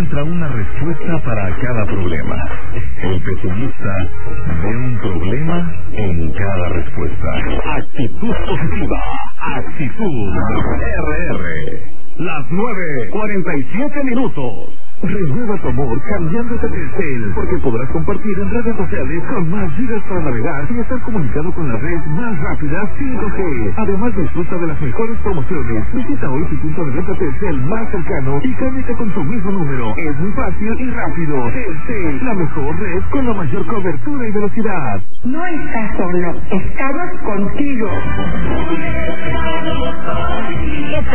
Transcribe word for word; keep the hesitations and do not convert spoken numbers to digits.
encuentra una respuesta para cada problema. El pesimista ve un problema en cada respuesta. Actitud positiva. Actitud R R. Las nueve cuarenta y siete minutos. Renueva tu amor cambiándote de Telcel, porque podrás compartir en redes sociales con más gigas para navegar y estar comunicado con la red más rápida cinco G. Además, disfruta de las mejores promociones. Visita hoy tu punto de venta Telcel más cercano y cámbiate con tu mismo número. Es muy fácil y rápido. Telcel, la mejor red con la mayor cobertura y velocidad. No estás solo, estamos contigo.